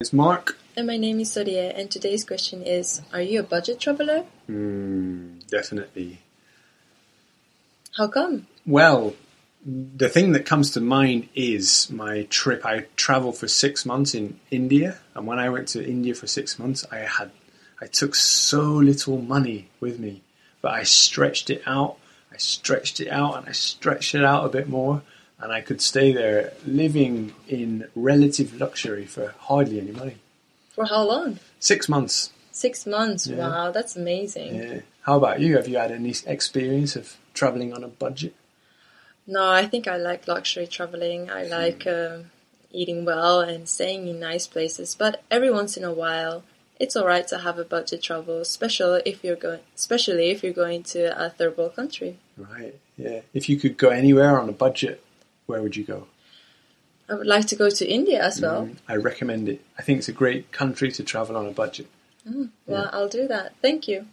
It's Mark. And my name is Soria, and today's question is, are you a budget traveler? Definitely. How come? Well, the thing that comes to mind is my trip. I travelled for 6 months in India, and when I went to India for 6 months, I took so little money with me, but I stretched it out, and I stretched it out a bit more, and I could stay there living in relative luxury for hardly any money. For how long? 6 months. 6 months, Yeah. Wow, that's amazing. Yeah. How about you? Have you had any experience of travelling on a budget? No, I think I like luxury traveling. I like eating well and staying in nice places, but every once in a while, it's alright to have a budget travel, especially if you're going to a third world country. Right, yeah. If you could go anywhere on a budget, where would you go? I would like to go to India as well. I recommend it. I think it's a great country to travel on a budget. Well, I'll do that. Thank you.